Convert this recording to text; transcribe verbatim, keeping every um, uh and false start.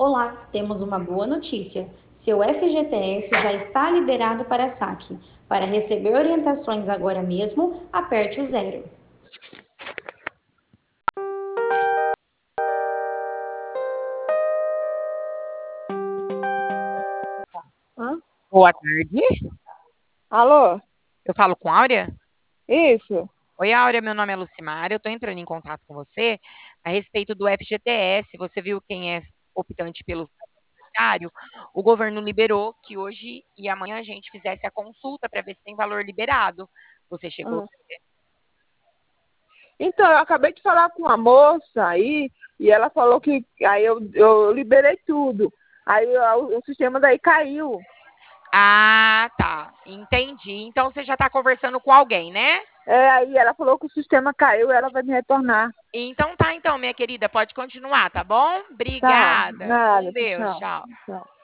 Olá, temos uma boa notícia. Seu F G T S já está liberado para saque. Para receber orientações agora mesmo, aperte o zero. Hã? Boa tarde. Alô? Eu falo com Áurea? Isso? Oi, Áurea, meu nome é Lucimar. Eu estou entrando em contato com você a respeito do F G T S. Você viu quem é optante pelo beneficiário? O governo liberou que hoje e amanhã a gente fizesse a consulta para ver se tem valor liberado. Você chegou a Hã. ver? Então, eu acabei de falar com uma moça aí, e ela falou que aí eu, eu liberei tudo. Aí o, o sistema daí caiu. Ah, tá. Entendi. Então você já está conversando com alguém, né? É, aí ela falou que o sistema caiu e ela vai me retornar. Então tá, então, minha querida, pode continuar, tá bom? Tá, Obrigada. Com nada, Deus, tchau. tchau. Tchau.